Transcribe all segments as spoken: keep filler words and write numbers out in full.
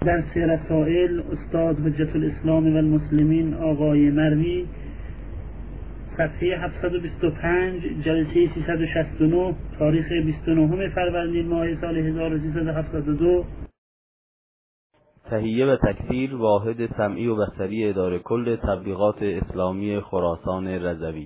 درس رسائل استاد حجت الاسلام و المسلمین آقای مروی، صفحه هفتصد و بیست و پنج، جلسه سیصد و شصت و نه، تاریخ بیست و نه فروردین ماه سال هزار و سیصد و هفتاد و دو. تهیه و تکثیر واحد سمعی و بصری اداره کل تبلیغات اسلامی خراسان رضوی.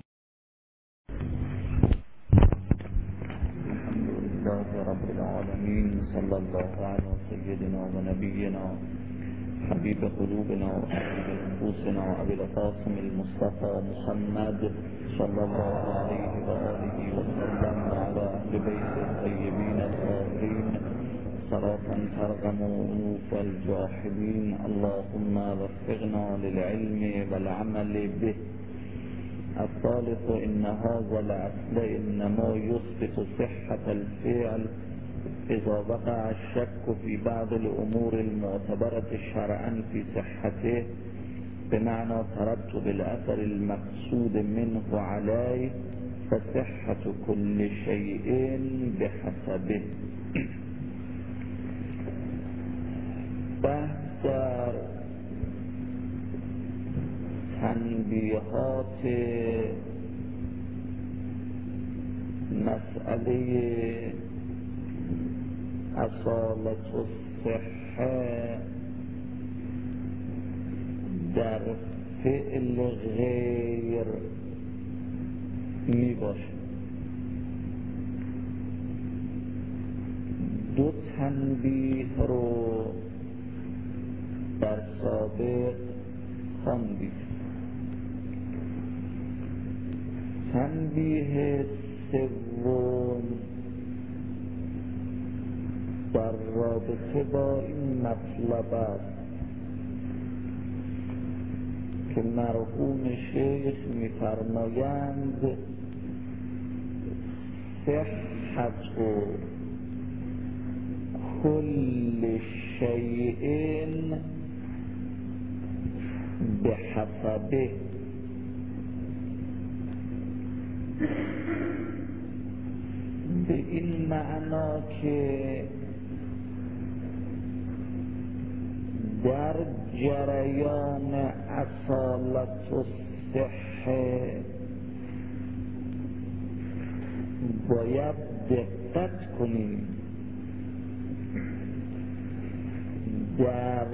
الحمدلله رب العالمین، صلی الله علی سیدنا و نبینا حبیب قلوبنا و حبیب نفوسنا ابی القاسم المصطفى محمد صلی الله علیه و آله و سلم و علی اهل بیت الطیبین الطاهرین صلاة ترغم انوف الجاحدین. اللهم وفقنا للعلم والعمل به. الثالث ان هذا الاصل انما يثبت صحة الفعل اذا وقع الشك في بعض الامور المعتبرة شرعا في صحته بمعنى ترتب الاثر المقصود منه عليه فصحة كل شيء بحسبه. بحث تنبیهات مسئله اصالت الصحه در فعل غیر می باشه. دو تنبیه رو در سابق خواندیم. تنبیه سوم در رابطه با این مطلب است که مرحوم شیخ می‌فرمایند صحت کل شیء بحسبه. به این معنا که در جریان اصالت الصحه باید دقت کنیم در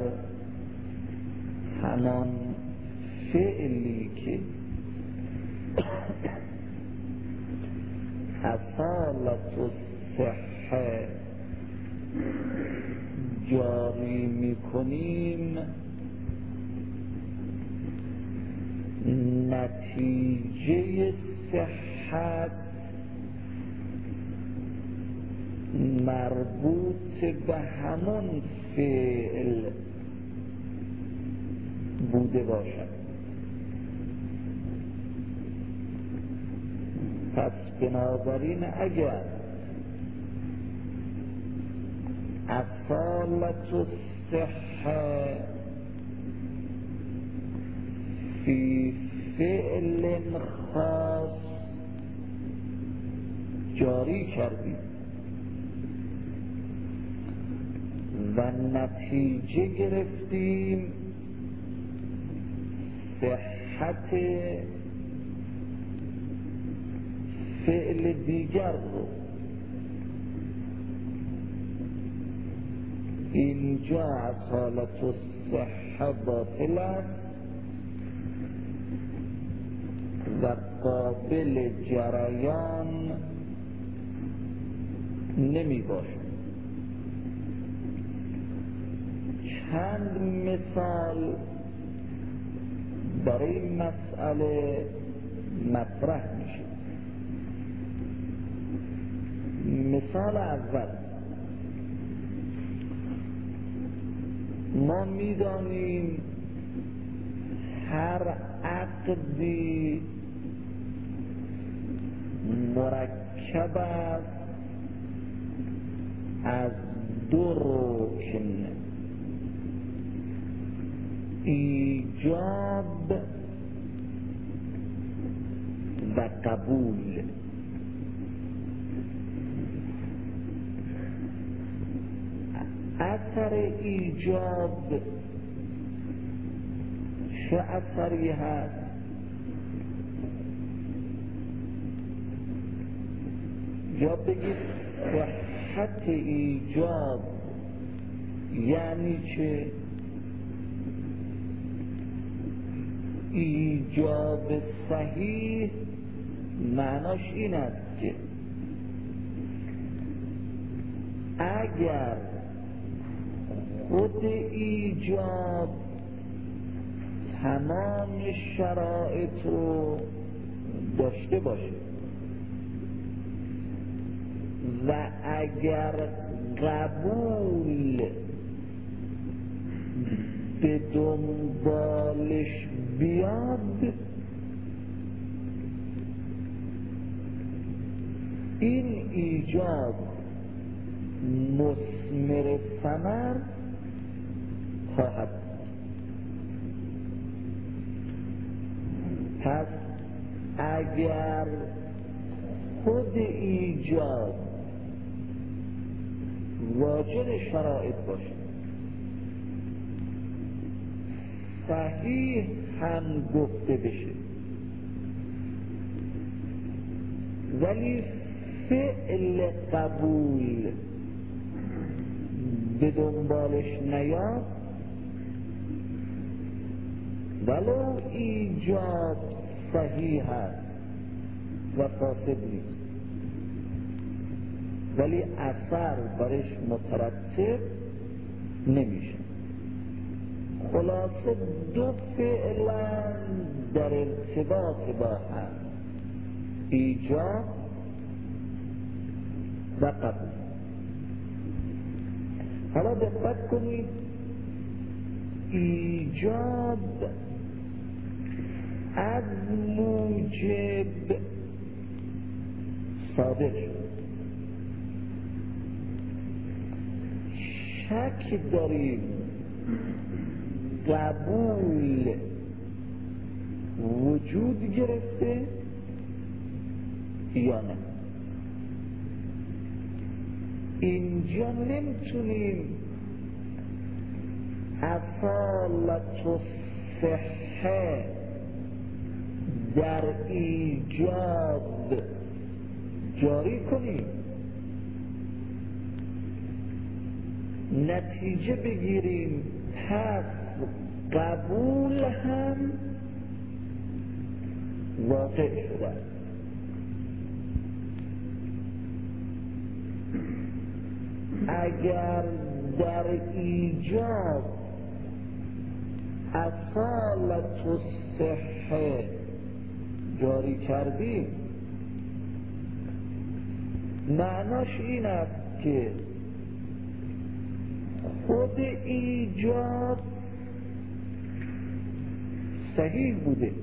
همان فعلی که اصالت الصحه جاری میکنیم نتیجه صحت مربوط به همون فعل بوده باشد. پس بنابراین اگر اصالت الصحه فی فعل خاص جاری کردیم و نتیجه گرفتیم صحت فعل دیگر رو، اینجا اصالت الصحه باطل است و قابل جریان نمی باشد. چند مثال برای این مسئله مطرح میشه. مثال اول، ما میدانیم هر عقدی مرکب است از دو رکن: ایجاب و قبول. اثر ایجاب چه اثری هست؟ یا بگید صحت ایجاب یعنی چه؟ ایجاب صحیح معناش این است که اگر خود ایجاب تمام شرایط رو داشته باشه و اگر قبول به دنبالش بیاد، این ایجاب مثمر ثمر خواهد. پس اگر خود ایجاب واجد شرایط باشه، صحیح هم گفته بشه، ولی فعل قبول به دنبالش نیاد، ولو ایجاب صحیح هست و فاسد نیست، ولی اثر برش مترتب نمیشه. خلاصه دو فعلا در ارتباط با هم، ایجاب و قبول. حالا دقت کنید، ایجاب از موجب صادر شد. شک داریم قبول وجود گرفته یا نه؟ اینجا نمیتونیم اصالت و صحه در ایجاب جاری کنیم، نتیجه بگیریم پس قبول هم واقع شده. اگر در ایجاب اصالت و صحه جاری کردیم، معناش این است که خود ایجاب صحیح بوده.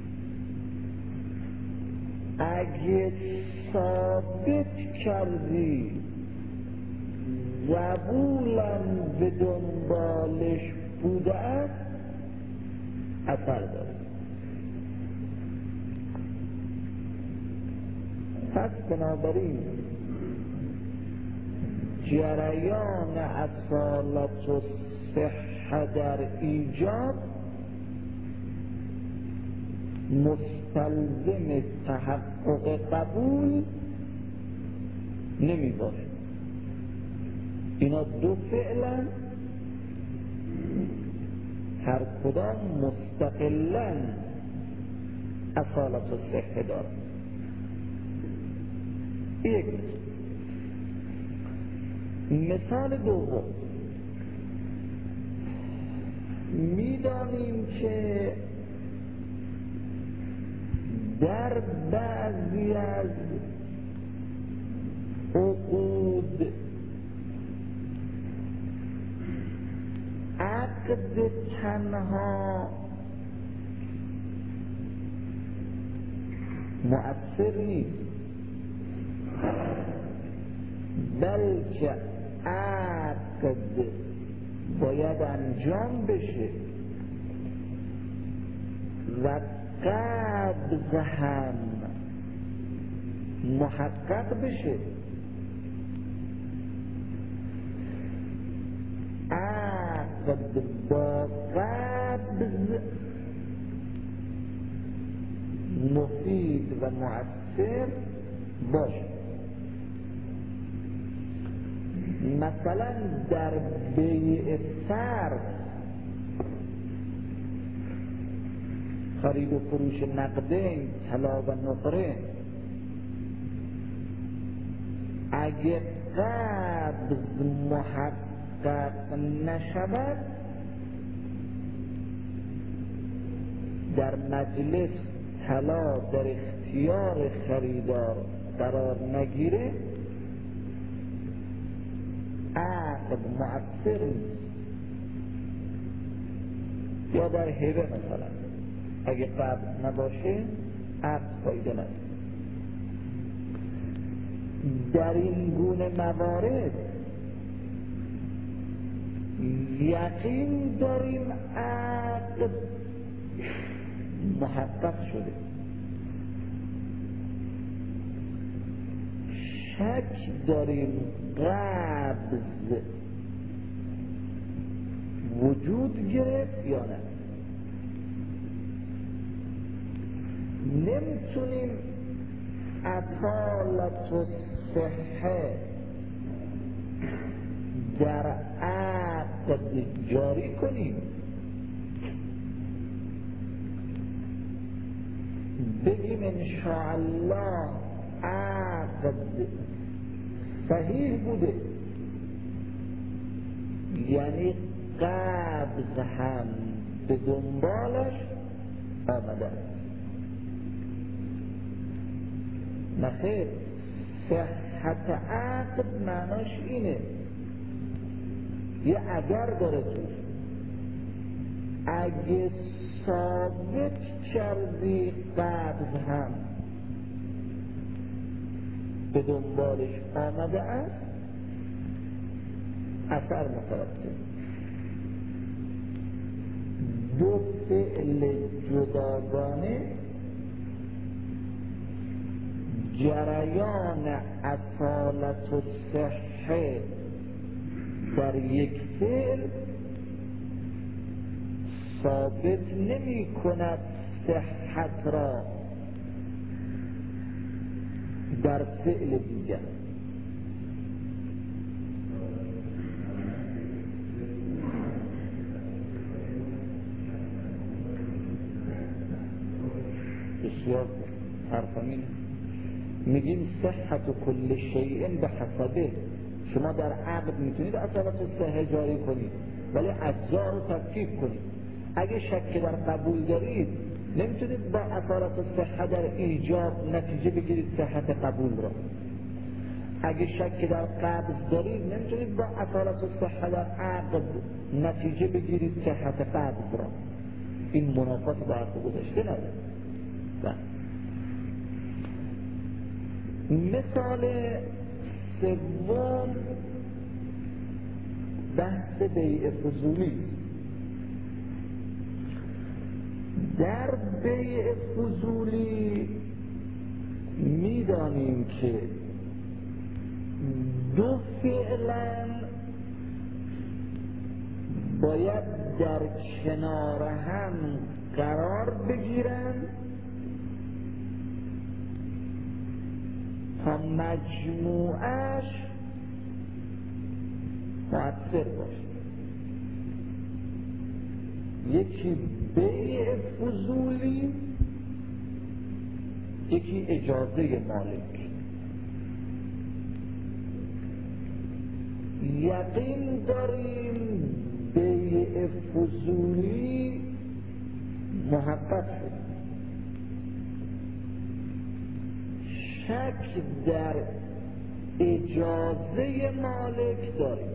اگه ثابت کردی قبولم به دنبالش بوده است، اثر داره. پس بنابراین جریان اصالت و صحه در ایجاب مستلزم تحقق قبول نمی باشه. اینا دو فعلا هر کدام مستقلا اصالت و صحه دارد. یک مثال دوم، میدانیم که در بعضی از عقود عقد تنها مؤثر نیست، بلکه عقد باید انجام بشه و قبض هم محقق بشه. عقد با قبض مفید و مؤثر باشه. مثلا در بیع صرف، خرید و فروش نقدین، طلا و نقره، اگه قبض محقق نشود در مجلس طلا در اختیار خریدار قرار نگیره، عقد مؤثر نیست. یا در هبه مثلا اگه قبض نباشه عقد فایده نداره. در این گونه موارد یقین داریم عقد محقق شده، شک داریم قبض وجود گرفت یا نه. نمیتونیم اصالت و صحه در عقد جاری کنیم، بگیم انشاءالله عقد صحیح بوده، یعنی قبض هم به دنبالش آمده. نخیر، صحت عقد معناش اینه، یه اگر داره توش، اگه ثابت کردی قبض هم به دنبالش آمده است، اثر مترتب. دو فعل جداگانه جریان اصالت و صحه در یک فعل ثابت نمی کند صحت را در فعل دیگر. بسیار حرفمین میگیم صحت کل شیء به حسبه. شما در عقد میتونید اصالت صحه جاری کنید ولی اجزا رو تفکیک کنید. اگه شک در قبول دارید نمیتونید با اصالت صحه در ایجاب نتیجه بگیرید صحت قبول را. اگه شک در قبض دارید نمیتونید با اصالت صحه در عقد نتیجه بگیرید صحت قبض را. این منافات با عقد گذاشته نداره. مثال سوم بحث بیع فضولی. در بیع فضولی میدانیم که دو فعلا باید در کنار هم قرار بگیرند تا مجموعش مؤثر باشه. یکی بیع فضولی، یکی اجازه مالک. یقین داریم بیع فضولی محقق شد، شک در اجازه مالک داریم.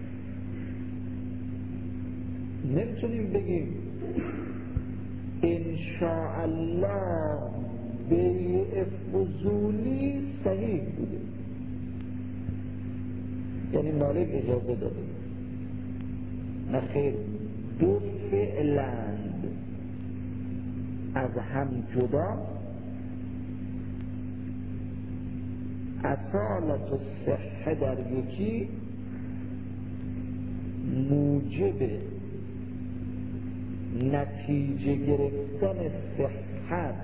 نمیتونیم بگیم انشاءالله بیع فضولی صحیح بوده یعنی مالک اجازه داده. نخیر، دو فعلند از هم جدا، اصالت و صحه در یکی موجب نتیجه گرفتن صحت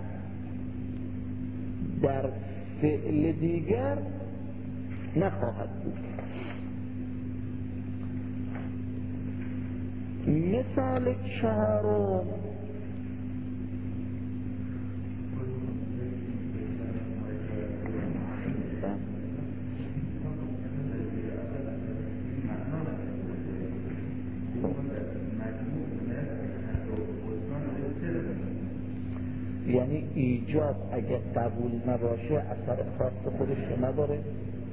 در فعل دیگر نخواهد بود. مثال چهارم یعنی ایجاب اگه قبول نباشه اثر خاص خودش رو نداره،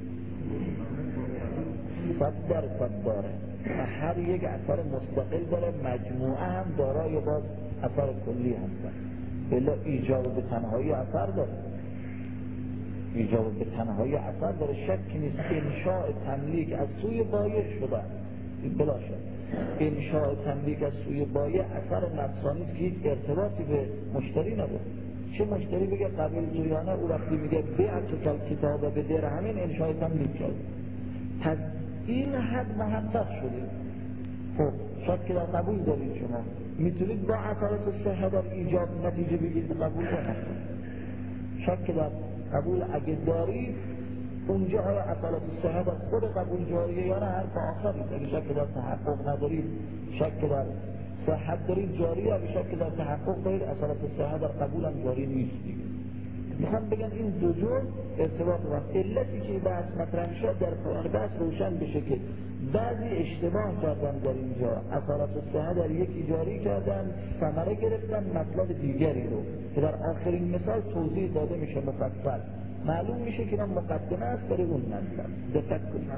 صد درصد داره و هر یک اثر مستقل داره، مجموعه هم دارای باز اثر کلی هستن. بلا ایجاب به تنهایی اثر داره، ایجاب به تنهایی اثر داره، شکی نیست. انشاء تملیک از سوی بایع شده بلا شک، انشاء تملیک از سوی بایع اثر نفسانی که هیچ ارتباطی به مشتری نداره. چه مشتری بگه قبیل جویانه، او وقتی میگه بیعت کل کتاب به در همین انشاء تملیک شد، پس این حد محقق شده. خب شاید که در قبول دارید شما میتونید با اثرات صحه در ایجاب نتیجه بگیرید قبول کنید. شاید که در قبول اگه دارید اونجا آیا اثرات صحه در خود قبول جاریه یا نه حرف آخری. اگه شاید که در تحقق ندارید، شاید که در صحت دارید جاریه، اگه شاید که در تحقق دارید اثرات صحه در قبول هم جاری نیست دیگه. میخوام بگم این دو جور ارتباط وقت علتی که بحث مطرح شد در قرآن بحث روشن بشه که بعضی اشتباه کردن در اینجا، اثرات صحه در یکی جاری کردن، ثمره گرفتن مطلب دیگری رو که در آخرین مثال توضیح داده میشه مفصل، معلوم میشه که این مقدمه است برای اون مطلب. دقت کنید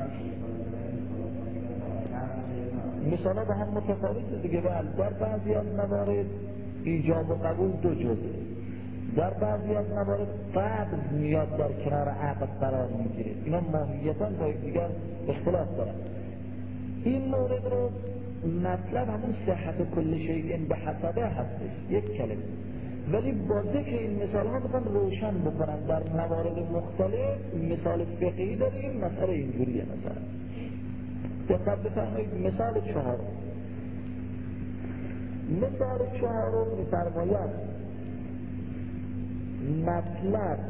مثلا با هم متفاوته دیگه. در بعضی از موارد ایجاب و قبول دو جزه، در بعضی از موارد قبض میاد در کنار عقد قرار میگیره. اینا ماهیتاً با یکدیگر اختلاف دارن. این مورد رو مطلب همون صحت کل شیء به حسبه هستش، یک کلمه، ولی با ذکر این مثال ها میخوان روشن بکنن در موارد مختلف. مثال فقهی داریم، مسئله اینجوریه. مثلا دقت بفرمایید مثال چهارم، مثال چهارم میفرماید مطلب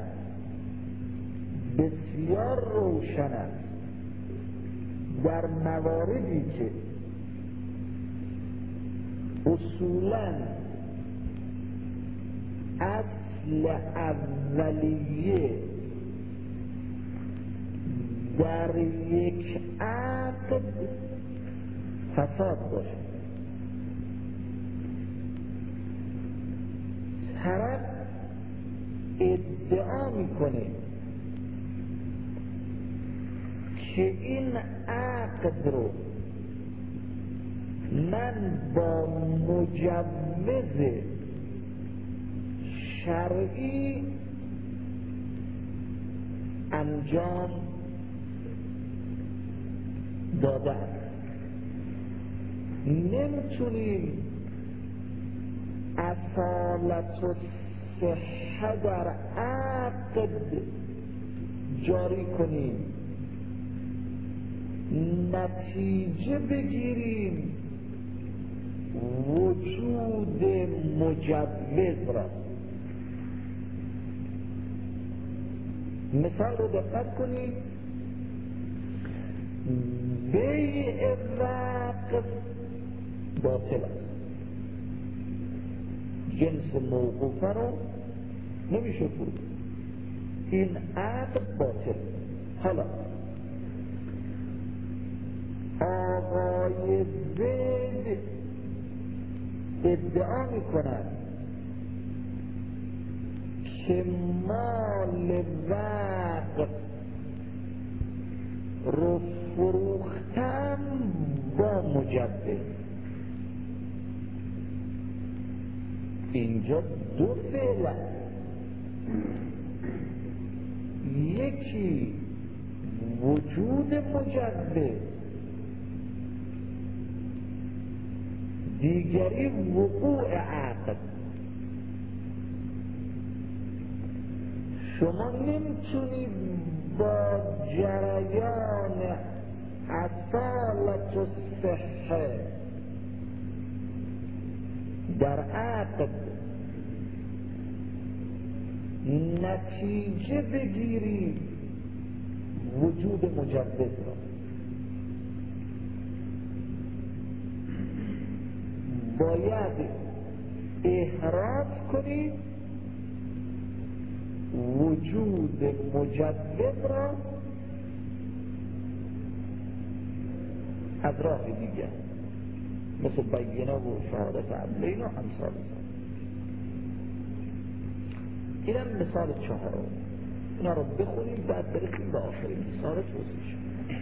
بسیار روشن است در مواردی که اصولاً اصل اولیه در یک عقد فساد باشه. طرف ادعا میکنه که این عقد رو من با مجوز شرعی انجام دادن. نمیتونیم اصالت و صحه در عقد جاری کنیم، نتیجه بگیریم وجود مجوز را. مثال رو دقت کنید، بیع وقف باطل است، جنس موقوفه رو نمیشه فروخت، این عقد باطل. حالا آقای زید ادعا میکنند که مال وقف رو فروختم با مجوز. اینجا دو فعل است، یکی وجود مجوز، دیگری وقوع عقد. شما نمیتونید با جریان اصالت و صحه در عقد نتیجه بگیری وجود مجوز را، باید احراز کنی وجود مجوز را از راه دیگر، مثل بینه و شهادت عدلین و امثال. اینم مثال چهارم. اینا رو بخونیم بعد برسیم به آخرین مثال توضیح.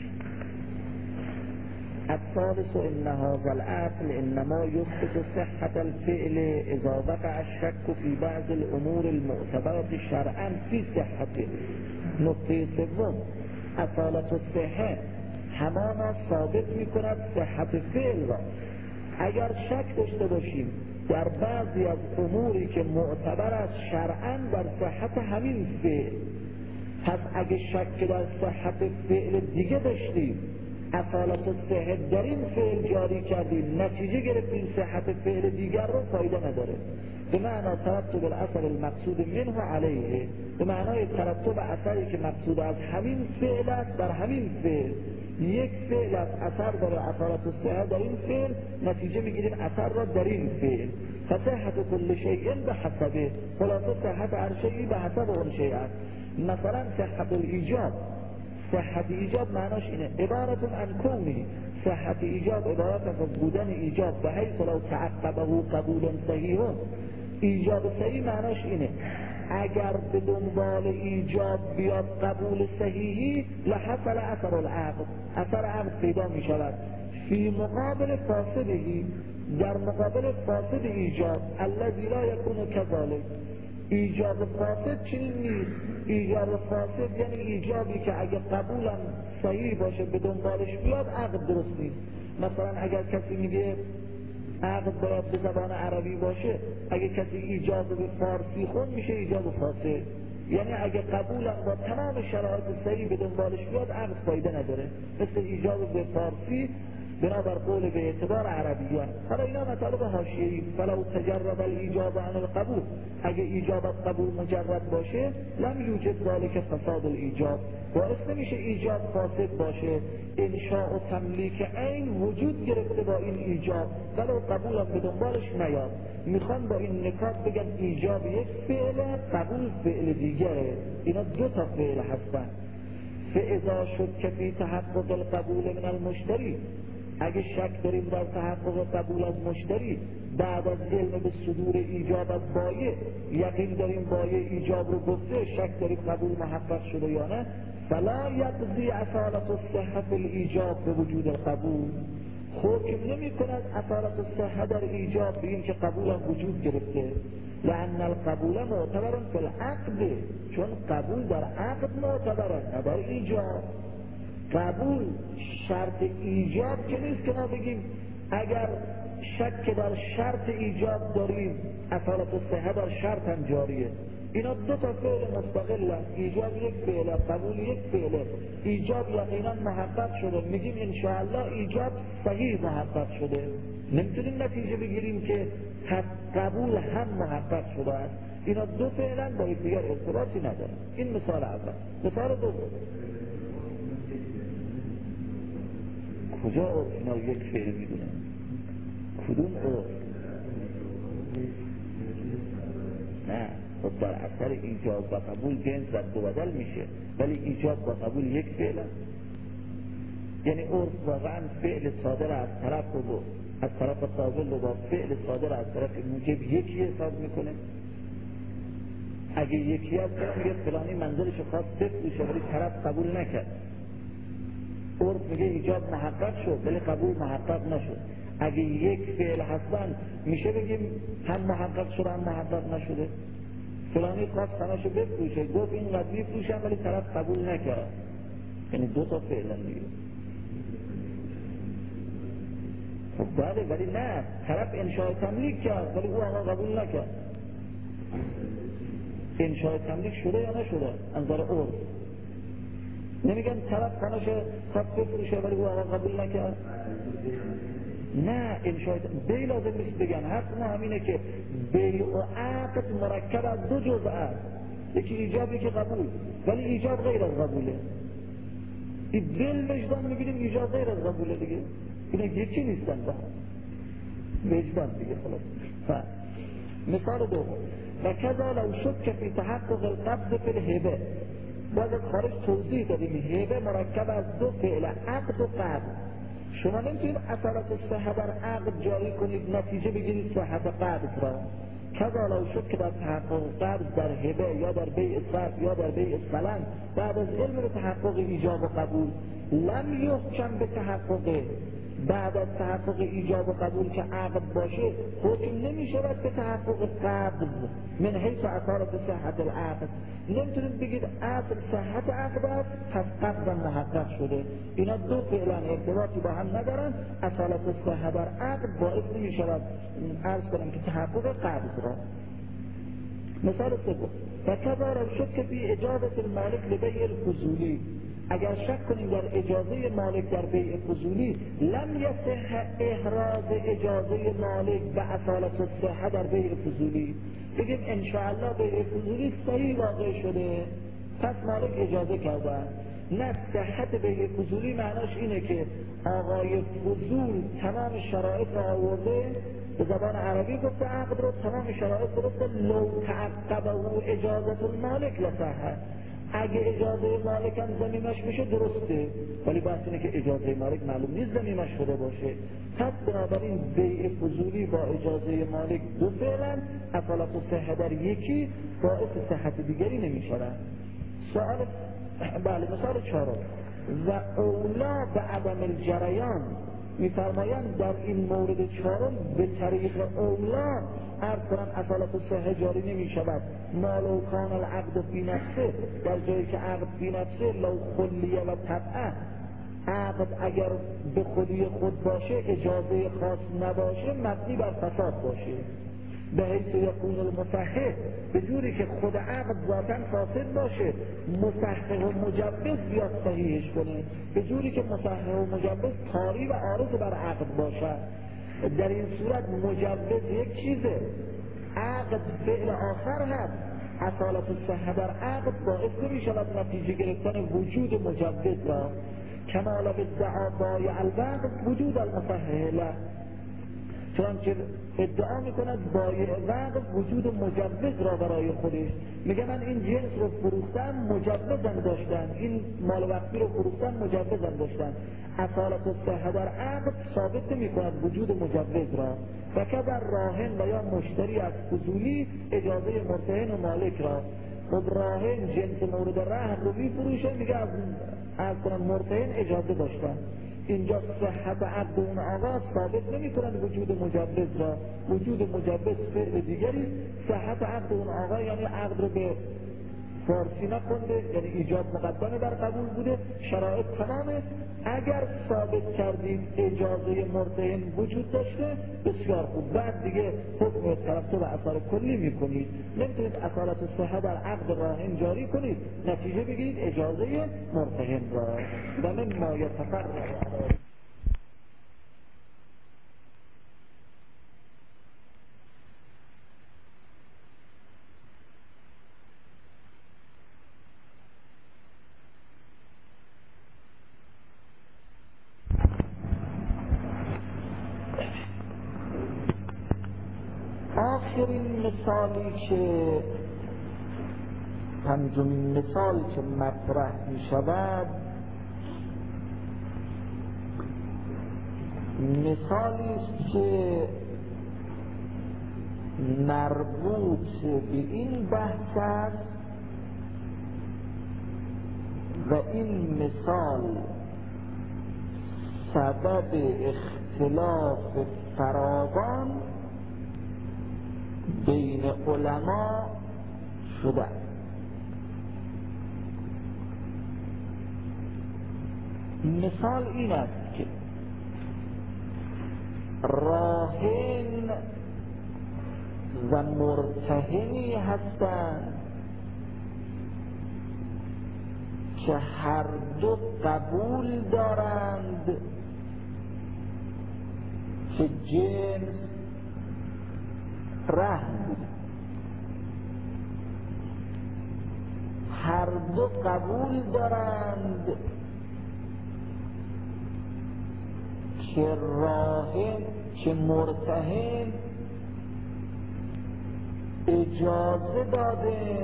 الثالث ان هذا العقل انما يثبت صحة الفعل اذا وقع الشك في بعض الامور المعتبرة شرعا في صحته. نقطه سوم اصالت الصحه همانا ثابت میکند صحت فعل را. اگر شک داشته باشیم در بعضی از اموری که معتبر است شرعا در صحت همین فعل، پس اگه شک در صحت فعل دیگه داشتیم اصالت الصحه در این فعل جاری کردیم نتیجه گرفتیم صحت فعل دیگر رو فایده نداره. به معنی ترتب الاثر المقصود منه علیه، به معنای ترتب اثری که مقصود از همین فعل است در همین فعل. یک فعل از اثر داره اثرات الصحه در این فعل، نتیجه میگیریم اثر را در این فعل. فصحت کل شیء به حسبه، خلاصه صحت هر شیئی به حسب اون شیء است. مثلا صحت الایجاب، صحت ایجاب معناش اینه عبارت عن کونی، صحت ایجاب عبارت از بودن ایجاب به حیث لو تعقبه قبول صحیح. ایجاب صحیح معناش اینه اگر به دنبال ایجاب بیاد قبول صحیحی لحصل اثر العقد، اثر عقد پیدا می شود. فی مقابل فاسدهی، در مقابل فاسد ایجاب الذی لا یکون کذالک. ایجاب فاسد چنین نیست. ایجاب فاسد یعنی ایجابی که اگه قبولم صحیح باشه به دنبالش بیاد عقد درست نیست. مثلا اگر کسی میگه عقد باید به زبان عربی باشه، اگه کسی ایجاب به فارسی خون میشه ایجاب فاسد. یعنی اگه قبولم با تمام شرایط صحیح به دنبالش بیاد عقد فایده نداره، مثل ایجاب به فارسی بنابر قول به اعتبار عربیان. حالا اینا مطالب حاشیه‌ای. فلو تجرد الایجاب عن القبول، اگه ایجاب از قبول مجرد باشه لم یوجد ذلك فساد الایجاب، باعث نمیشه ایجاب فاسد باشه. انشاء و تملیک عین وجود گرفته با این ایجاب ولو قبول هم به دنبالش نیاد. میخوان با این نکات بگن ایجاب یک فعله قبول فعل دیگره، اینا دو تا فعل هستن. فاذا شد که فی تحقق القبول من المشتری، اگه شک داریم در تحقق قبول از مشتری بعد از علم به صدور ایجاب از بایع، یقین داریم بایع ایجاب رو گفته، شک داریم قبول محقق شده یا نه، فلا یقضی اصالت الصحه الایجاب به وجود القبول. حکم نمی کند اصالت الصحه در ایجاب به این که قبول هم وجود گرفته. لأن القبول معتبر فی العقد، چون قبول در عقد معتبره نه در ایجاب. قبول شرط ایجاب که نیست که ما بگیم اگر شک در شرط ایجاب داریم اصالت الصحه در شرط هم جاریه. اینا دو تا فعل مستقل هست. ایجاب یک فعل، قبول یک فعل. ایجاب یقینا محقق شده، میگیم انشاءالله ایجاب صحیح محقق شده، نمیتونیم نتیجه بگیریم که قبول هم محقق شده است. اینا دو فعلا با یکدیگر ارتباطی ندارن. این مثال اول. مثال دوم، کجا اینا یک فعل میدونن؟ کدوم عرف؟ نه، خب در اثر ایجاب و قبول جنس رد و بدل میشه، ولی ایجاب و قبول یک فعل است. یعنی عرف واقعا فعل صادر از طرف رو از طرف قابل رو با فعل صادر از طرف موجب یکی حساب میکنه. اگه یکی از طرف میگه فلانی منظرش خواست بفروشه ولی طرف قبول نکرد، عرف میگه ایجاب محقق شد ولی قبول محقق نشد. اگه یک فعل هستن میشه بگیم هم محقق شده هم محقق نشده. فلانی خواست خانه‌شو بفروشه، گفت این قد میفروشم ولی طرف قبول نکرد، یعنی دو تا فعلن دیگه. خب بله، ولی نه، طرف انشاء تملیک کرد ولی او آقا قبول نکرد. انشاء تملیک شده یا نشده؟ انظر عرف نمیگن طرف خانه‌شو خواست بفروشه ولی او آقا قبول نکرد. نه انشاء بی لازم نیست بگن. حق ما همینه که بیع و عقد مرکب از دو جزء است، یکی ایجاب یکی قبول، ولی ایجاب غیر از قبوله. این دل وجدان میبینیم ایجاب غیر از قبوله دیگه، اینا یکی نیستن با وجدان دیگه. خلاص مثال دوم و کذا لو شک فی تحقق القبض فی الهبه، باید خارج توضیح دادیم هبه مرکب از دو فعل عقد و قبض. شما نمیتونید اثرات صحه بر عقد جاری کنید نتیجه بگیرید صحت قبض را. کذا لو شک در تحقق قبض در هبه یا در بیع صرف یا در بیع سلم بعد از علم به تحقق ایجاب و قبول لم یحکم به تحقق، بعد از تحقق ایجاب و قبول که عقد باشه حکم نمی شود به تحقق قبض من حیث اثارت صحت العقد. نمیتونید بگید اصل صحت عقد است پس قبض محقق شده. اینا دو فعلا ارتباطی با هم ندارن. اصالت صحت بر عقد باعث نمی شود عرض کنم که تحقق قبض را. مثال سوم و کذا لو شک فی اجازت المالک لبیع الفضولی، اگر شک کنیم در اجازه مالک در بیع فضولی لم یصح احراز اجازه مالک به اصالت الصحه در بیع فضولی، بگیم انشاءالله بیع فضولی صحیح واقع شده پس مالک اجازه کرده. نه، صحت بیع فضولی معناش اینه که آقای فضول تمام شرایط را آورده، به زبان عربی گفته عقد رو تمام شرایط درسته، لو تعقبه اجازت المالک لصحه، اگه اجازه مالک هم ضمیمش میشه درسته، ولی بحث اینه که اجازه مالک معلوم نیست ضمیمش شده باشه. پس بنابراین بیع فضولی با اجازه مالک دو فعلا اصالت و صحه در یکی باعث صحت دیگری نمیشود. سوال بله مثال چهارم و اولا به عدم الجریان، میفرمایند در این مورد چهارم به طریق اولا عرض کنم اصالت و صحه جاری نمی شود. ما لو کان العقد فی نفسه، در جایی که عقد فی نفسه لو خلیه و طبعه، عقد اگر به خودی خود باشه اجازه خاص نباشه مبنی بر فساد باشه، به حیث یکون المصحح، به جوری که خود عقد ذاتاً فاسد باشه مصحح و مجوز بیاد صحیحش کنه، به جوری که مصحح و مجوز طاری و عارض بر عقد باشد. در این صورت مجوز یک چیزه، عقد فعل آخر هست. اصالت صحه در عقد باعث نمی شود نتیجه گرفتن وجود مجوز را، کما لو ادعا بایع الوقت وجود المصحح له، چنانچه ادعا میکند بایع وقت وجود مجوز را برای خودش. میگه من این جنس رو فروختم مجوزم داشتن، این مال وقتی رو فروختم مجوزم داشتن. اصالت صحه در عقد ثابت نمیکند وجود مجوز را. و که در راهن و یا مشتری از فضولی اجازه مرتهن و مالک را، خب راهن جنس مورد رهن رو میفروشه، میگه از از کنم مرتهن اجازه داشتن. اینجا صحت عقد اون آقا ثابت نمی کنند وجود مجوز را، وجود مجوز فعل دیگری. صحت عقد اون آقا یعنی عقد رو به فارسی نکنده، یعنی ایجاب مقدمه بر قبول بوده، شرایط تمامه. اگر ثابت کردید اجازه مرتهن وجود داشته بسیار خوب، بعد دیگه حکم ترتب اثر کلی میکنید. نمیتونید اصالت صحه در عقد راهن جاری کنید نتیجه بگیرید اجازه مرتهن را. و من ما یتفرق آخرین مثالی که پنجمین مثال که مطرح می شود مثالی است که مربوط به این بحث است و این مثال سبب اختلاف فراوان بین علما شده. مثال این است که راهن و مرتهنی هستند که هر دو قبول دارند که جنس رهن بود. هر دو قبول دارند که راهن که مرتهن اجازه داده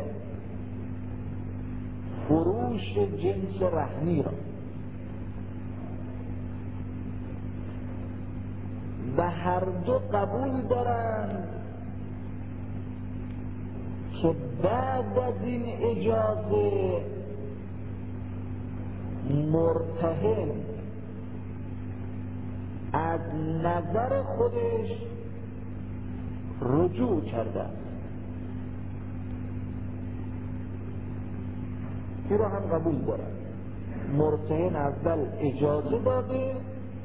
فروش جنس رهنی را و هر دو قبول دارند که بعد از این اجازه مرتهن از نظر خودش رجوع کرده است. این را هم قبول دارند. مرتهن اول اجازه داده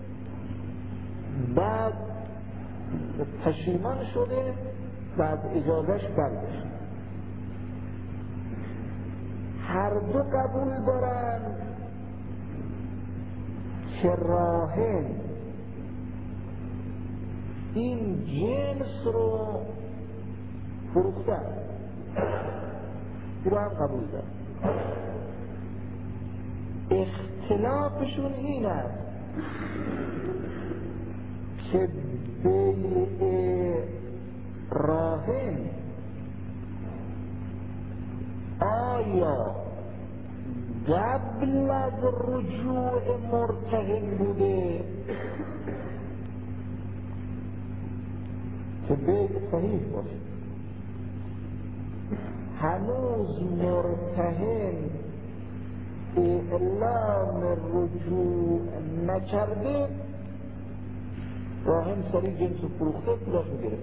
بعد پشیمان شده و از اجازهش برگشت. هر دو قبول دارند که راهن این جنس رو فروختن. این رو هم قبول دارند. اختلافشون این است که بیع راهن آیا قبل از رجوع مرتهن بوده که بیع صحیح باشه؟ هنوز مرتهن اعلام رجوع نکرده، راهن سریع جنس فروخته پولاش میگرفت،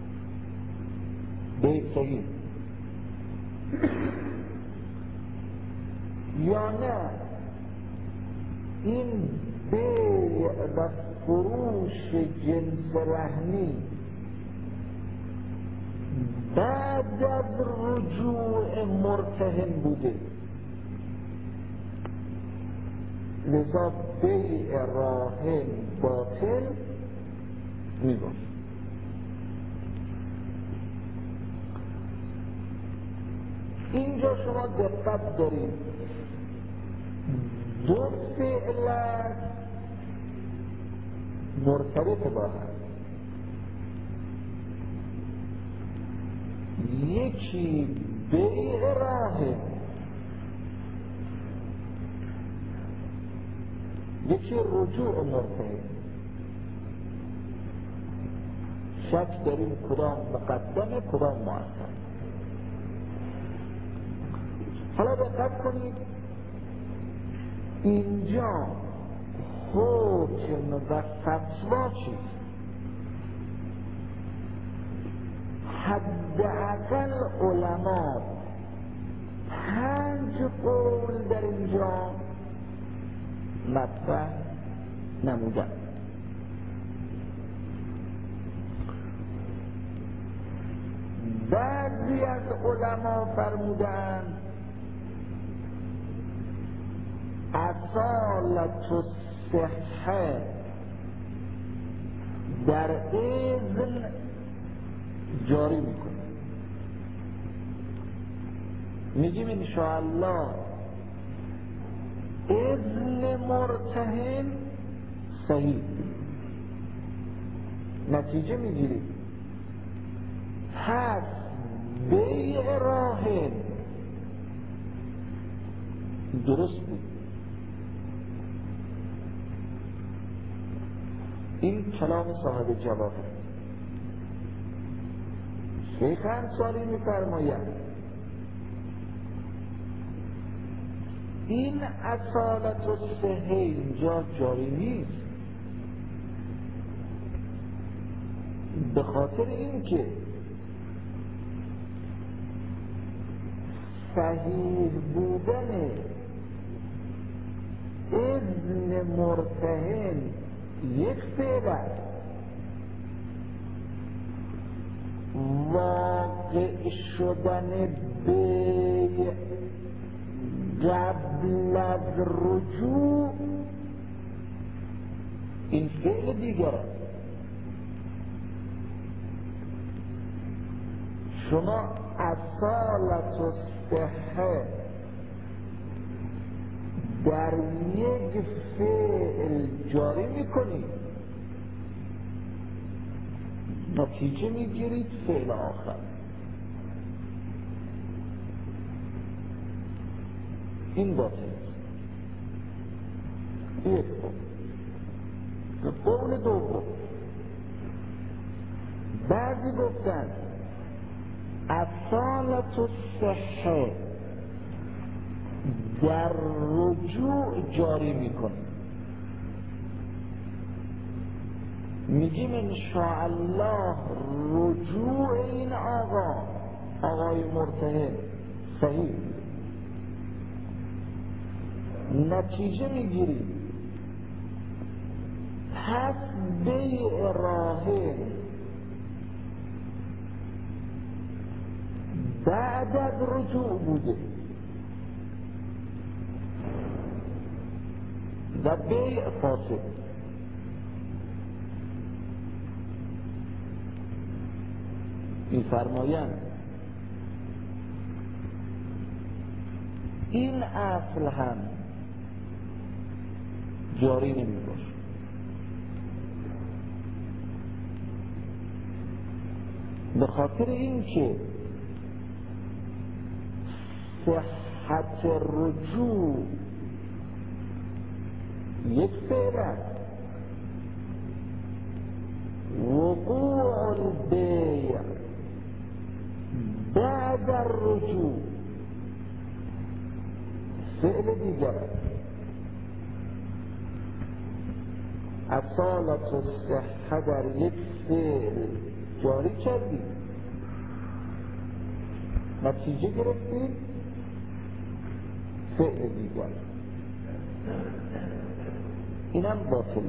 بیع صحیح. یا نه این بیع و فروش جنس رهنی بعد از رجوع مرتهن بوده، لذا بیع راهن باطل میباشه. اینجا شما دقت دارید دو فعل مرتبط با هم، یکی بیع راهن یکی رجوع مرتهن. شک داریم کدام مقدمه کدام مؤخر. حالا دقت کنید اینجا حکم و فتوا چیست؟ حداقل علما پنج قول در اینجا مطرح نمودن. بعضی از علما فرمودند اصالت الصحه در اذن جاری میکنه. میگیم انشاءالله اذن مرتهن صحیح. نتیجه میگیریم پس بیع راهن درست بود. این کلام صاحب جواهر. شیخ انصاری میفرماید این اصالت الصحه اینجا جاری نیست، به خاطر اینکه صحیح بودن اذن مرتهن یک فعل است، واقع شدن بیع قبل از رجوع این فعل دیگر است. شما اصالت و صحه در یک فعل جاری میکنید، نتیجه میگیرید فعل آخر. این باطل است. یک قول. قول دوم، بعضی گفتن اصالت و صحه در رجوع جاری میکنه. میگیم انشاءالله رجوع این آقا آقای مرتهن صحیح، نتیجه میگیریم پس بیع راهن بعد از رجوع بوده و بیع فاسد. می‌فرمایند این اصل هم جاری نمی‌باشد. به خاطر این که صحت رجوع یک فعل است، وقوع البیع بعد الرجوع فعل دیگر است. اصالت الصحه در یک فعل جاری کردیم، نتیجه گرفتیم فعل دیگر، اینم باطل.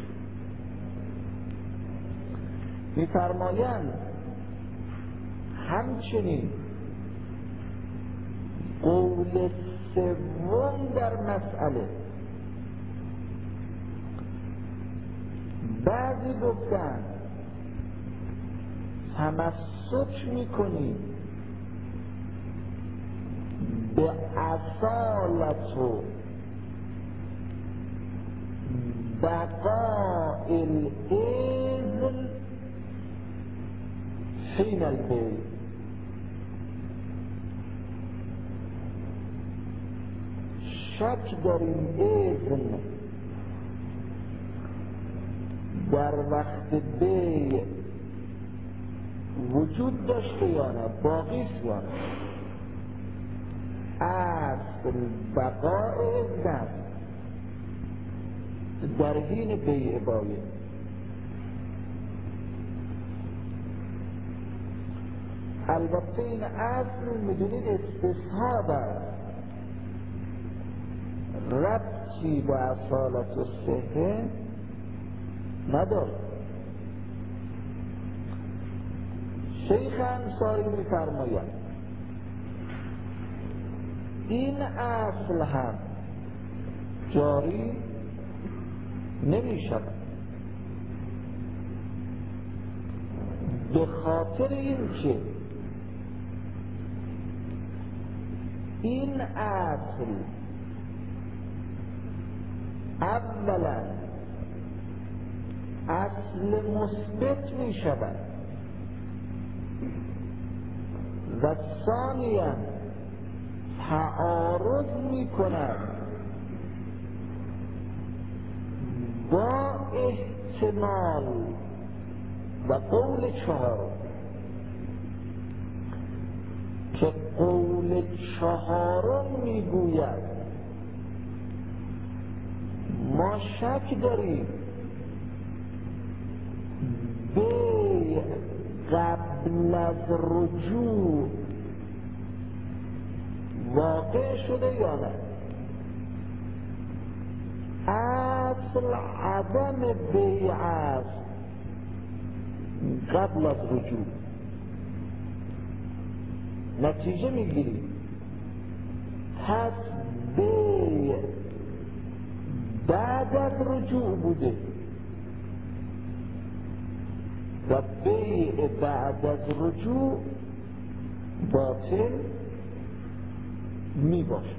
می‌فرمایند همچنین قول سوم در مسئله، بعضی گفتن تمسک میکنی به اصالت و بقاء الاذن حین البیع. شک در این اذن در وقت بیع وجود داشته یا نه، باقی است یا نه. اصل بقاء اذن در حین بیع باید. البته این اصل میدونید استصحاب است، ربطی با اصالت و صحه نداره. شیخ انصاری می‌فرماید این اصل هم جاری نمی‌شود، به خاطر این که این اصل اولا اصل مثبت می شود و ثانیا تعارض می کند با احتمال و قول چهارم، که قول چهارم میگوید ما شک داریم بیع قبل از رجوع واقع شده یا نه. اصل عدم بیع است قبل از رجوع، نتیجه میگیریم پس بیع بعد از رجوع بوده و بیع بعد از رجوع باطل می باشه.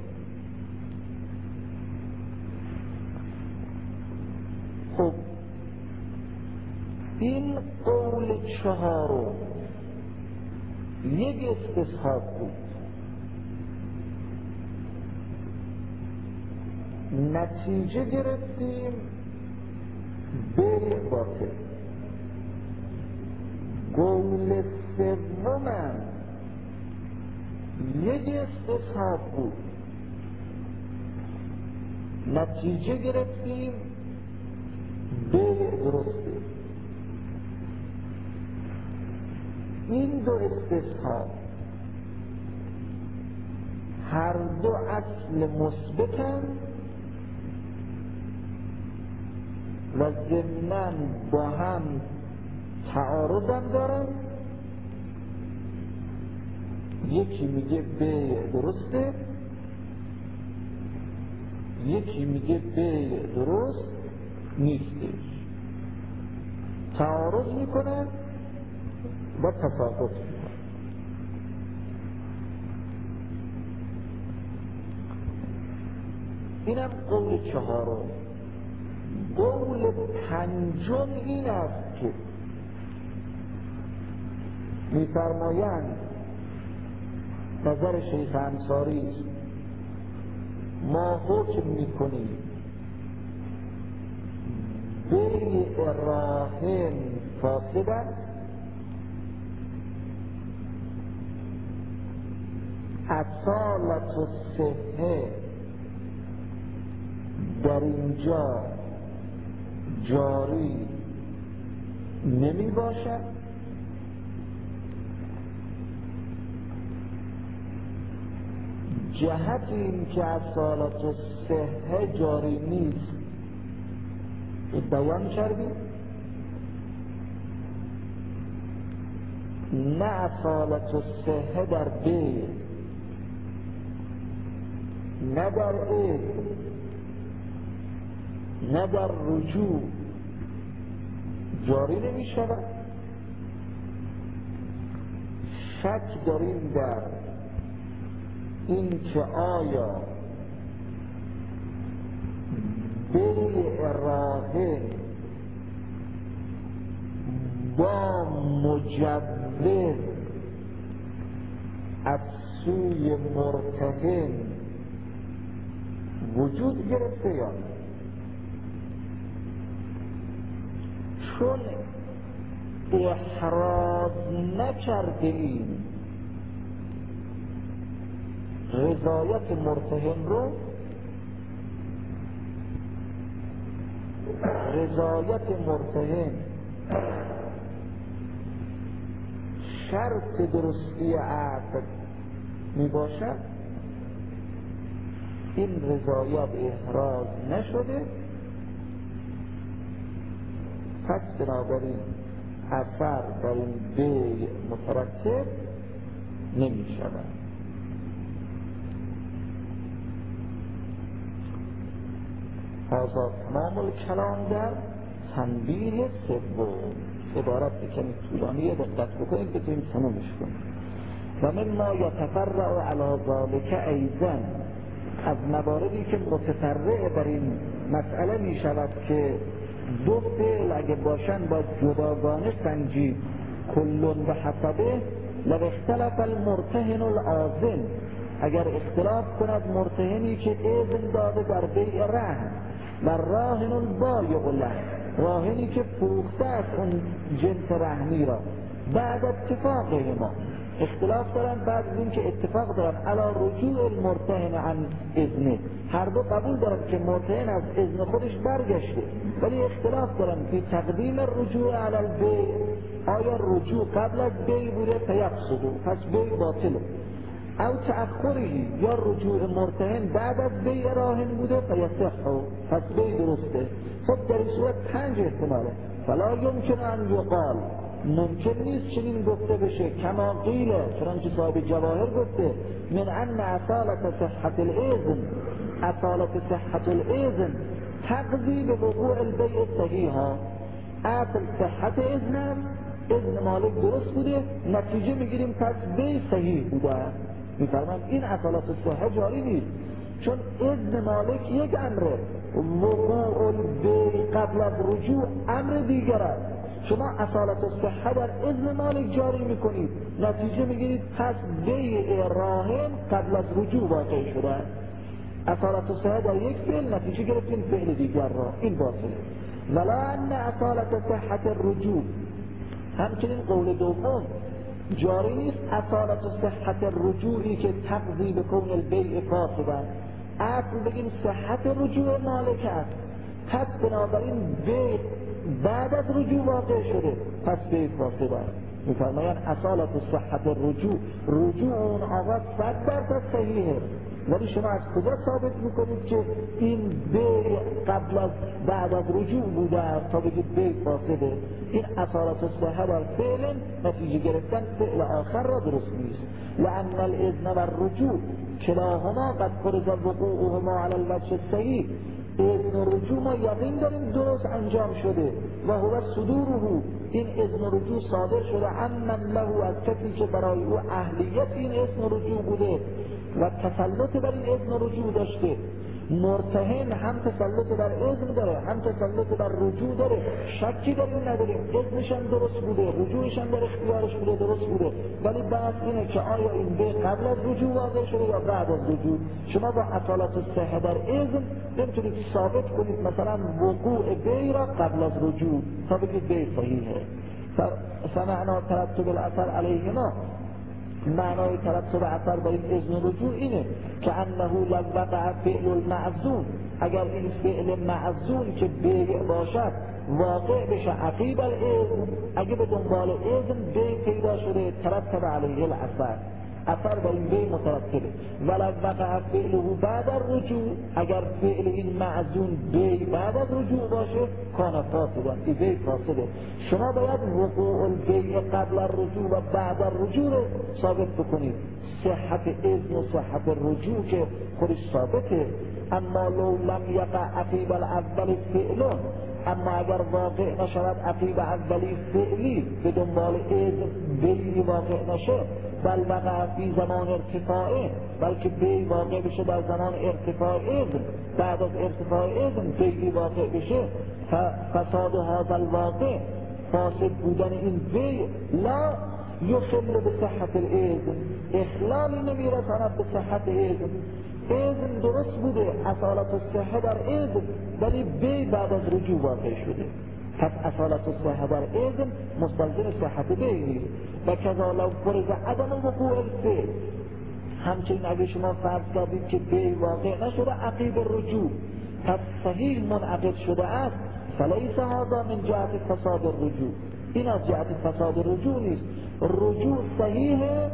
خب این قول چهارم یک استصحاب بود. نتیجه گرفتیم به باطل. قول سومم یک استصحاب بود. نتیجه گرفتیم به درسته. این دو استصحاب هر دو اصل مثبتن و ضمناً با هم تعارض هم دارن. یکی میگه به درسته، یکی میگه به درست نیستش. تعارض میکنن و تفاوت میکنن. اینم قول چهارم. قول پنجم این است که میفرمایند نظر شیخ انصاری است، ما حکم میکنیم بیع راهن فاسد است، اصالت الصحه در اینجا جاری نمی باشد. جهت این که اصالت الصحه جاری نیست بیان کردیم، نه اصالت الصحه در بیع نه در عید نه در رجوع جاری نمی شود. شک داریم در این که آیا بیع راهن با مجوز از سوی مرتهن وجود گرفته یا نه. چون احراز نکرده ایم رضایت مرتهن رو، رضایت مرتهن شرط درستی عقد می باشد، این رضایت احراز نشده، پس بنابراین اثر در این بیع مترتب نمی شود. هذا تمام الکلام در تنبیه سوم. عبارت کمی طولانیه، دقت بکنید بتونیم تمامش کنیم. و مما یتفرع علی ذلک ایضا، از مواردی که متفرع بر این مسئله می شود که دو فعل اگه باشن با جداگانه سنجید، کلون به حسبه لو اختلف المرتهن العازم، اگر اختلاف کند مرتهنی که اذن داده در بیع رهن و راهن البایع له، راهنی که فروخته است اون جنس رهنی را، بعد اتفاق ما اختلاف دارن، بعد از این که اتفاق دارن علا رجوع المرتهن عن اذنه، هر دو قبول دارن که مرتهن از اذن خودش برگشته، ولی اختلاف دارن فی تقدیم الرجوع علی البیع، آیا رجوع قبل از بیع بوده فیفسد پس بیع باطله، او تأخری یا رجوع مرتهن بعد از بیع راهن بوده فیصح پس بیع درسته. خب در این صورت پنج احتماله. فلا یمکن ان یقال، ممکن نیست چنین گفته بشه کما قیله، چنانچه صاحب جواهر گفته، من ان اصالت صحت الاذن، اصالت صحت الاذن تقضی به وقوع البیع صحیحا، اصل صحت اذن اذن مالک درست بوده، نتیجه میگیریم پس بی صحیح بوده. میفرمان این اصالت الصحه جاری نیست، چون اذن مالک یک امره، وقوع البی قبل از رجوع امر دیگر است. شما اصالت الصحه در اذن مالک جاری میکنید، نتیجه میگیرید پس بیع راهن قبل از رجوع واقع شده است. اصالت الصحه در یک فعل، نتیجه گرفتیم فعل دیگر را، این باطله. ولا ان اصالت صحت الرجوع، همچنین قول دوم جاری نیست اصالت صحت الرجوعی که تقضی به کون البیع فاسد. اصل بگیم صحت رجوع مالک است، پس بنابراین بیع بعد از رجوع واقع شده، پس بیع فاسد است. میفرمایند اصالت صحت الرجوع، رجوع اون آقا صد درصد صحیحه، ولی شما از کجا ثابت میکنید که این بیع قبل از بعد از رجوع بوده است تا بگید بیع فاسده؟ این اصالت الصحه در فعل، نتیجه گرفتن فعل آخر را درست نیست. لأن الاذن و الرجوع کلاهما قد فرض وقوعهما علی الوجه الصحیح، اذن رجوع ما یقین داریم درست انجام شده و هو صدوره، این اذن رجوع صادر شده عمن له، از کسی که برای او اهلیت این اذن رجوع بوده و تسلط بر این اذن رجوع داشته. مرتهن هم تسلط بر اذن داره، هم تسلط بر رجوع داره، شکی در این نداریم، اذنش هم درست بوده، رجوعش هم در اختیارش بوده، درست بوده، ولی بحث اینه که آیا این به قبل از رجوع واقع شده یا بعد از رجوع. شما با اصالت الصحه در اذن نمیتونید ثابت کنید مثلا وقوع بیع را قبل از رجوع تا بگید بیع صحیحه. فمعنا ترتب الاثر علیهما، معنای ترتب اثر با این اذن رجوع اینه که انه لو وقع فعل المعزون، اگر این فعل معزون که بیع باشد واقع بشه عقیب الاذن، اگه به دنبال اذن بیع پیدا شده ترتب علیه الاثر، اثر با این بیع مترتبه. ولو وقع فعله بعد الرجوع، اگر فعل این معزون بیع بعد از رجوع باشه کان فاسدا، این بیع فاسده. شما باید وقوع البیع قبل الرجوع و بعد الرجوع رو ثابت بکنید. صحت اذن و صحت الرجوع که خودش ثابته، اما لو لم یقع عقیب الاول فعل، اما اگر واقع نشود عقیب اولی فعلی به دنبال اذن بیعی واقع نشه، بل وقع فی زمان ارتفاعه، بلکه بیع واقع بشه در زمان ارتفاع اذن، بعد از ارتفاع اذن بیعی واقع بشه، فساد هذا الواقع، فاسد بودن این بیع لا یخل به صحت الاذن، اخلالی نمیرساند به صحت اذن. اذن درست بوده، اصالت الصحه در اذن، ولی بیع بعد از رجوع واقع شده، پس اصالت الصحه در اذن مستلزم صحت بیع نیست. و کذا لو فرض عدم وقوع الفعل، همچنین اگه شما فرض کردید که بیع واقع نشده عقیب رجوع، پس صحیح منعقد شده است، فلیس هذا من جهت فساد الرجوع، این از جهت فساد رجوع نیست. رجوع صحیحه،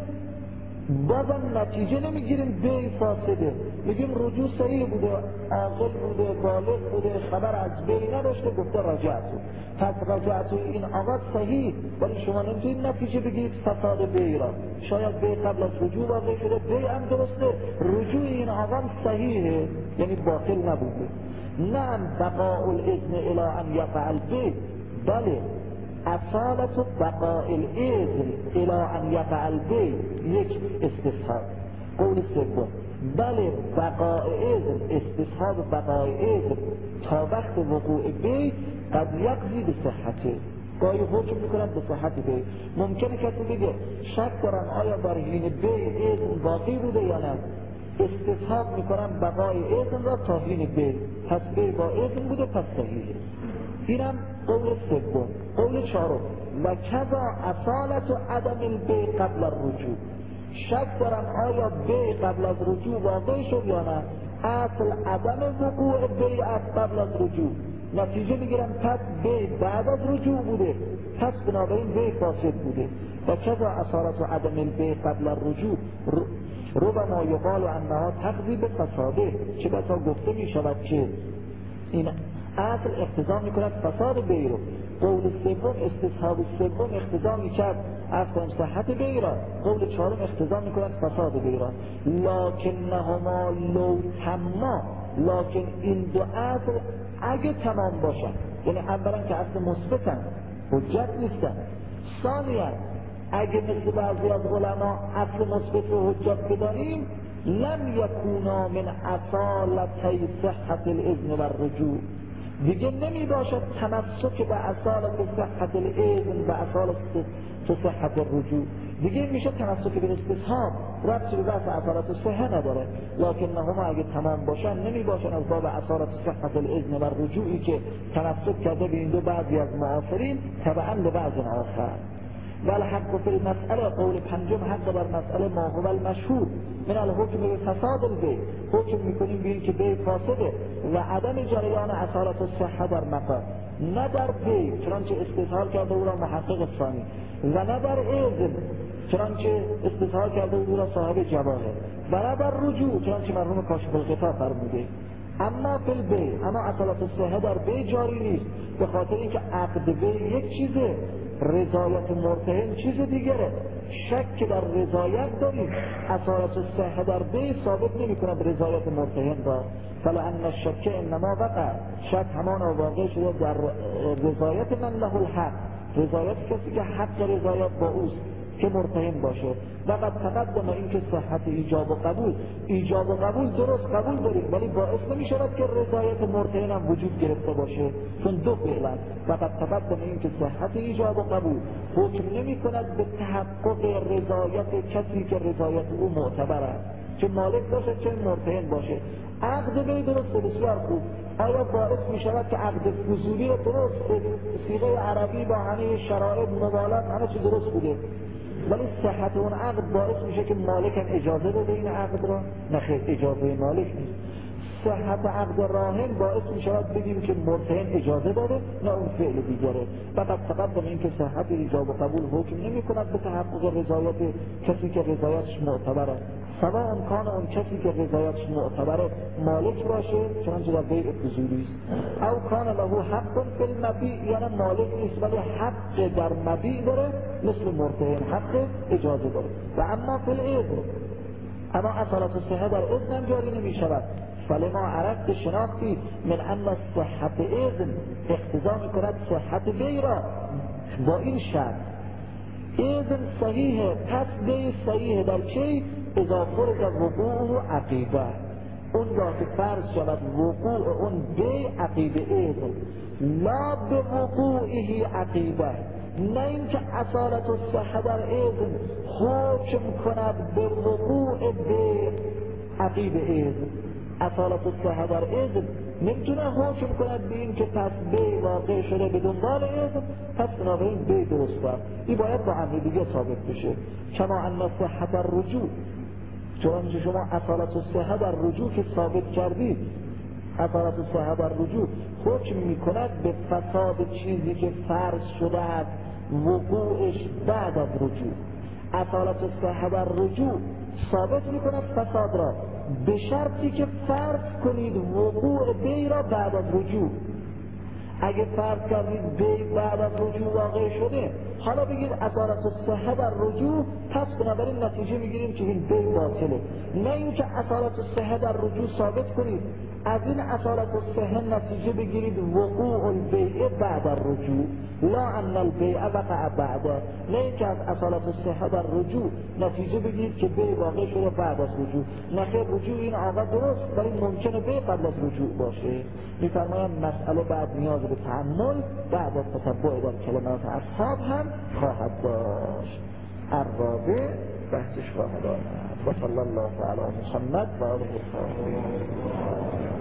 بازم نتیجه نمیگیریم بیع فاسده، میگیم رجوع صحیح بوده، عاقل بوده، بالغ بوده، خبر از بیع نداشته، گفته رجعتو، پس رجعتو این آقا صحیح، ولی شما نمیتونید نتیجه بگیرید فساد بیع را. شاید بیع قبل از رجوع واقع شده، بیع هم درسته، رجوع این آقا صحیحه، یعنی باطل نبوده. نعم بقاء الاذن الى ان یقع البیع، بله اصالت بقاء الاذن الى ان یقع البیع یک استصحاب. قول سوم بله بقاء اذن، استصحاب بقاء اذن تا وقت وقوع بیع قد یقضی به صحته، گاهی حکم میکنند به صحت بیع. ممکنه کسی بگه شک دارن آیا در حین بیع اذن باقی بوده یا نه، استصحاب میکنن بقای اذن را تا حین بیع، پس بیع با اذن بوده پس صحیحه. اینم قول سوم. قول چهارم و کذا اصالت و عدم البیع قبل الرجوع، شک دارن آیا بیع قبل از رجوع واقع شد یا نه، اصل عدم وقوع بیع قبل از رجوع، نتیجه میگیرن پس بیع بعد از رجوع بوده، پس بنابراین بیع فاسد بوده. و کذا اصالت و عدم البیع قبل الرجوع ربما یقال انها تقضی به فساده، چه بسا گفته می شود که این اصل اقتضا می کند فساد بیع رو. قول سوم استصحاب سوم اقتضا می کرد اصلا صحت بیع را، قول چهارم اقتضا می کند فساد بیع را. لکنهما لو تما، لکن این دو اصل اگه تمام باشن، یعنی اولا که اصل مثبتن حجت نیستن، ثانیا اگه مثل بعضی از علما اصل مثبت رو حجت بدانیم لم یکونا من اصالتی صحت الاذن و الرجوع، دیگه نمی باشد تمسک به اصالت صحت الاذن و اصالت صحت الرجوع، دیگه میشه تمسک به استصحاب، ربطی به بحث اصالت صحه نداره. لکن هما اگه تمام باشن نمی باشن از باب اصالت صحت الاذن و الرجوعی که تمسک کرده به این دو بعضی از معاصرین تبعا به بعض آخر. والحق فی المسئله، قول پنجم حق بر مسئله ما هو المشهور من الحکم به فساد البیع، حکم میکنیم به این که بیع فاسده و عدم جریان اصالت الصحه در مقام، نه در بیع چنانچه استظهار کرده او را محقق ثانی و نه در اذن چنانچه استظهار کرده او را صاحب جواهر و نه در رجوع چنانچه مرحوم کاشف الغطا فرموده. اما فی البیع، اما اصالت الصحه در بیع جاری نیست، به خاطر اینکه عقد بیع یک چیزه، رضایت مرتهن چیز دیگره. شک که در رضایت داریم، اصالت الصحه در بیع ثابت نمی کند رضایت مرتهن را. فلان الشک انما وقع، شک همان واقع شده در رضایت من له الحق، رضایت کسی که حق رضایت با اوست که مرتهن باشه. وقت تقدم این که صحت ایجاب و قبول، ایجاب و قبول درست قبول داریم ولی باعث نمی شود که رضایت مرتهن هم وجود گرفته باشه، چون دو فعلا. وقت تقدم این که صحت ایجاب و قبول حکم نمی کند به تحقق رضایت کسی که رضایت او معتبر است، چه مالک باشه چه مرتهن باشه. عقد بی درست بسیار خوب، آیا باعث می شود که عقد فضولی درست صیغه عربی با همه شرایط موالات همه چی درست بوده، ولی صحت اون عقد باعث میشه که مالک هم اجازه بده این عقد را؟ نخیر، اجازه مالک نیست. صحت عقد راهن باعث میشود بگیم که مرتهن اجازه داده، نه اون فعل دیگره. فقط تقدم این که صحت ایجاب و قبول حکم نمی کند به تحقق رضایت کسی که رضایتش معتبره، سواء امکان اون کسی که رضایتش معتبره مالک باشه چنانچه در بیع فضولی است، او کان له حق فی المبیع، یعنی مالک نیست ولی حق در مبیع داره مثل مرتهن حق اجازه داره. و اما فی الاذن، اما اصالت الصحه در اذن جاری نمی شود. فلما عرفت شناختی من ان صحت اذن اقتضا می کند صحت بیع را با این شرط اذن صحیحه، پس بیع صحیحه در چی؟ اذا فرض وقوع و عقیبه، اون را که فرض شود وقوع اون بیع عقیبه اذن، لا به وقوعه عقیبه، نه اینکه اصالت الصحه در اذن حکم کند به وقوع بیع عقیبه اذن. اصالت الصحه در اذن نمیتونه حکم کند به این که پس بیع واقع شده به دنبال اذن، پس بنابراین بیع درست است. این باید با امر دیگه ثابت بشه. کما ان صحت الرجوع، چون شما اصالت الصحه در رجوع که ثابت کردید، اصالت الصحه در رجوع حکم میکند به فساد چیزی که فرض شده است وقوعش بعد از رجوع. اصالت الصحه در رجوع ثابت میکند فساد را به شرطی که فرض کنید وقوع بیع را بعد از رجوع. اگه فرض کردید بیع بعد از رجوع واقع شده، حالا بگید اصالت الصحه در رجوع، پس بنابراین نتیجه میگیریم که این بیع باطله. نه اینکه اصالت الصحه در رجوع ثابت کنید، از این اصالت الصحه نتیجه بگیرید وقوع البیع بعد الرجوع، لا ان البیع وقع بعده. نه اینکه از اصالت الصحه در رجوع نتیجه بگیرید که بیع واقع شده بعد از رجوع. نخیر، رجوع این آقا درست ولی ممکنه بیع قبل از رجوع باشه. میفرمایم مسئله بعد نیاز به تأمل بعد از تتبع در کلمات اصحاب هم خواهد داشت. الرابع بحثش خواهد آمد. و صلی الله علی محمد و آله الطاهرین.